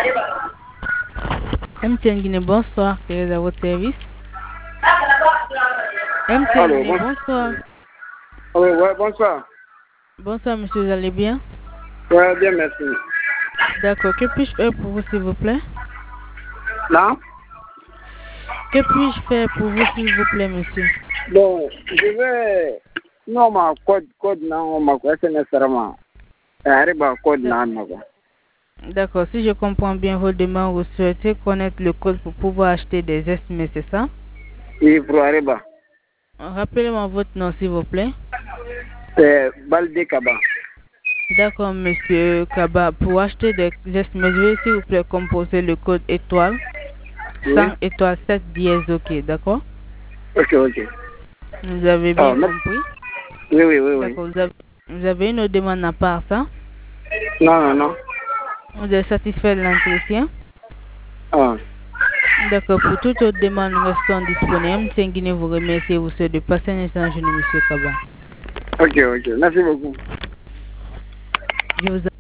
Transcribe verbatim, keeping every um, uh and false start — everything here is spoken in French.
M T N Guinée, bonsoir, quel est à votre service? M T N Allô, Guinée, bon- bonsoir. Oui, ouais, bonsoir. Bonsoir, monsieur, vous allez bien? Ouais, bien, merci. D'accord, que puis-je faire pour vous, s'il vous plaît? Non? Que puis-je faire pour vous, s'il vous plaît, monsieur? Bon, je vais... Non, ma code, code, non, ma code, c'est nécessairement. Arrive à code, non, non. D'accord, si je comprends bien vos demandes, vous souhaitez connaître le code pour pouvoir acheter des S M S, c'est ça? Il faut arriver. Rappelez-moi votre nom, s'il vous plaît. C'est Balde Kaba. D'accord, monsieur Kaba. Pour acheter des S M S, veuillez s'il vous plaît composer le code étoile Oui. cent étoile sept dièse, ok, d'accord? Ok, ok. Vous avez bien Ah, mais- compris? Oui, oui, oui, oui. D'accord, vous avez, vous avez une autre demande à part ça? Non, non, non. Vous êtes satisfait de l'entretien? Ah, D'accord, pour toute autre demande, nous restons disponibles. Tenguine vous remercie et vous souhaite de passer un excellent journée, monsieur Kaba. ok, ok. Merci beaucoup. Je vous